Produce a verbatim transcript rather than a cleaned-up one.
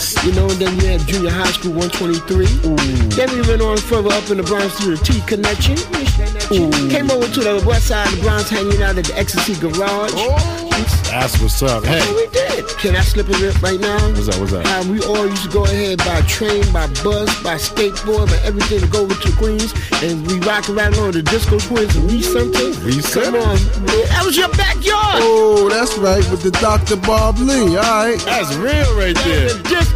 Yes. You know, and then we had junior high school one twenty-three. Ooh. Then we went on further up in the Bronx to the T Connection. Ooh. Came over to the west side of the Bronx, hanging out at the Ecstasy Garage. Oh. That's what's up. Hey. That's what we did. Can I slip a rip right now? What's that? What's that? Uh, we all used to go ahead by train, by bus, by skateboard, by everything to go over to Queens, and we rock around on the Disco Twins and Lee Center. Lee Center? Come on, that was your backyard. Oh, that's right, with the Doctor Bob Lee. All right, that's real right there. The Disco